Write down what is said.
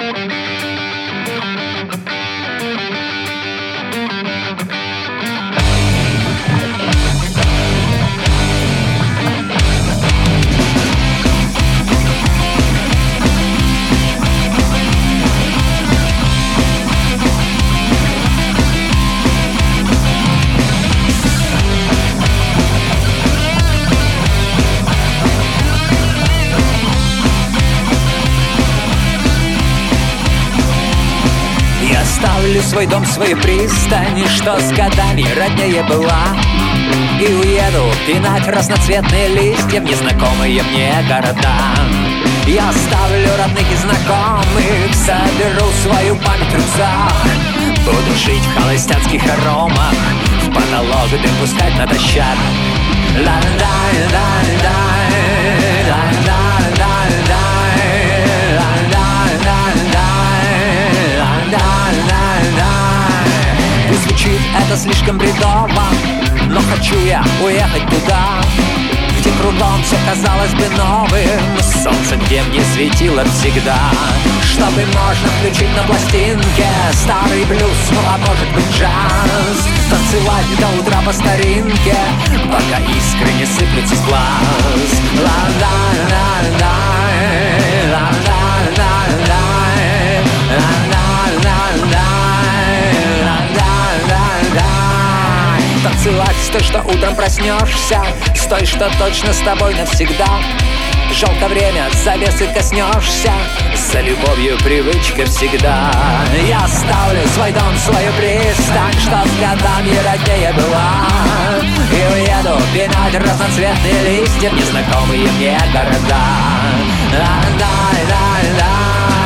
Ставлю свой дом, свою пристань, что с годами роднее была, и уеду пинать разноцветные листья в незнакомые мне города. Я оставлю родных и знакомых, соберу свою память в рюкзак. Буду жить в холостяцких аромах, в потолок дым пускать натощак. Пусть звучит это слишком бредово, но хочу я уехать туда, где кругом все казалось бы новым, солнце где мне светило всегда. Чтобы можно включить на пластинке старый блюз, ну а может быть джаз, танцевать до утра по старинке, пока искры не сыплются с глаз. Танцевать с той, что утром проснешься, с той, что точно с тобой навсегда. Жалко время, завесы коснешься, за любовью привычка всегда. Я оставлю свой дом, свою пристань, что с годами роднее была, и уеду пинать разноцветные листья в незнакомые мне города.